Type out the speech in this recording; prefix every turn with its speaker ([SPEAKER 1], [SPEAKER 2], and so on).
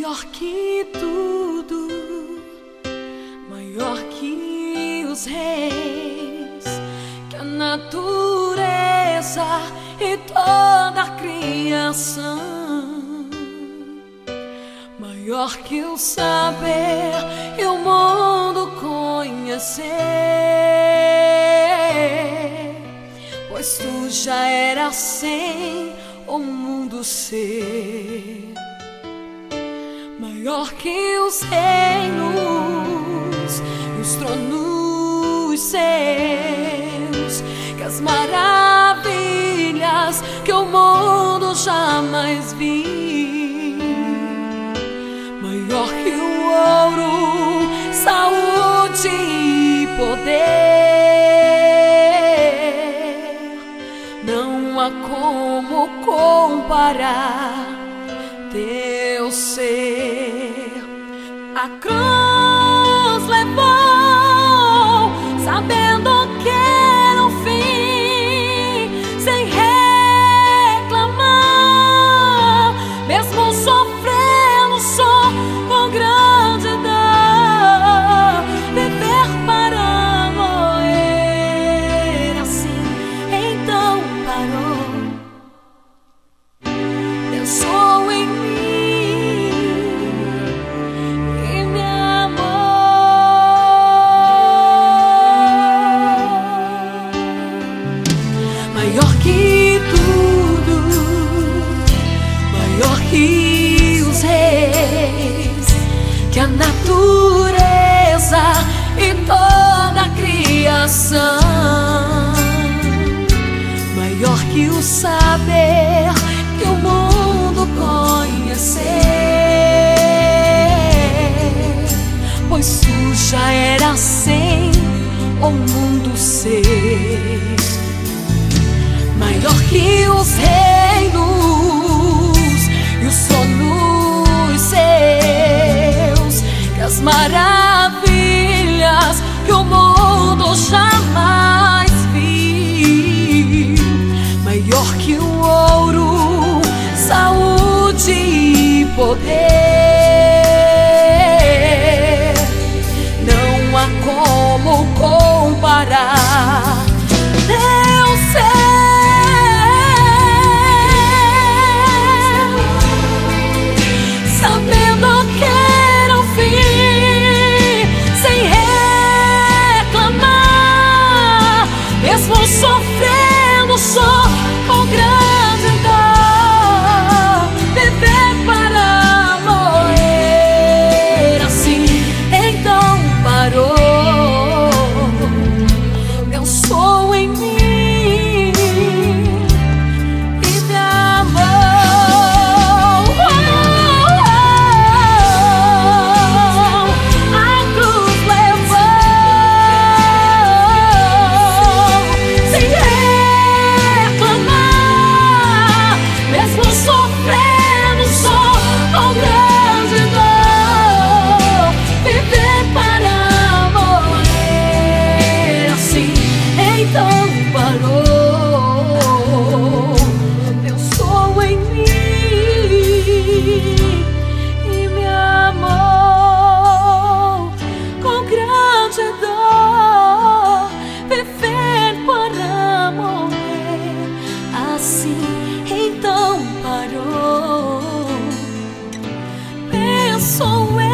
[SPEAKER 1] maior que tudo, maior que os reis, que a natureza e toda a criação, maior que o saber e o mundo conhecer, pois tu já eras sem o mundo ser. Maior que os reinos e os tronos seus, que as maravilhas que o mundo jamais viu. Maior que o ouro, saúde e poder, não há como comparar teu ser. A cruz levou, sabendo que era o fim, sem reclamar, mesmo sofrendo só com grande dor. Viver para morrer assim, então parou. Pensou em maior que tudo, maior que os reis, que a natureza e toda a criação, maior que o saber que o mundo conhecer, pois tu já eras sem o mundo ser. Maior que os reinos e os tronos seus, que as maravilhas que o mundo jamais viu. Maior que o ouro, saúde e poder, não há como comparar teu ser. Sofrendo só com grande dor, viver para morrer assim, então parou. Pensou em mim e me amou. A cruz sofrendo só com grande dor, viver para morrer assim, então parou. Pensou em mim e me amou com grande dor, viver para morrer assim, então parou. Pensou